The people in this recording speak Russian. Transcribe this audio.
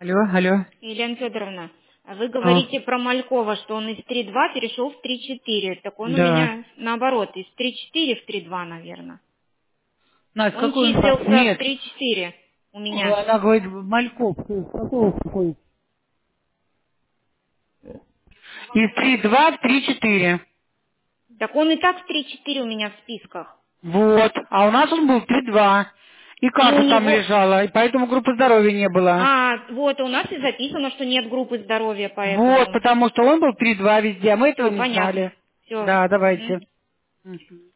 Алло, алло. Елена Федоровна, а вы А, говорите про Малькова, что он из 3.2 перешел в 3.4. Так он у да. меня наоборот, из 3.4 в 3.2, наверное. Настя, Он какой он там? числился в Нет. 3.4 у меня. Она говорит, Мальков. Какой? Из 3,2 в 3,4. Так он и так в 3.4 у меня в списках. Вот. А у нас он был 3,2. И И у касса там него... лежала, и поэтому группы здоровья не было. А, вот, у нас и записано, что нет группы здоровья, Вот, поэтому... потому что он был 3,2 везде, а мы этого Все, не понятно. знали. Все. Да, давайте. Мгм.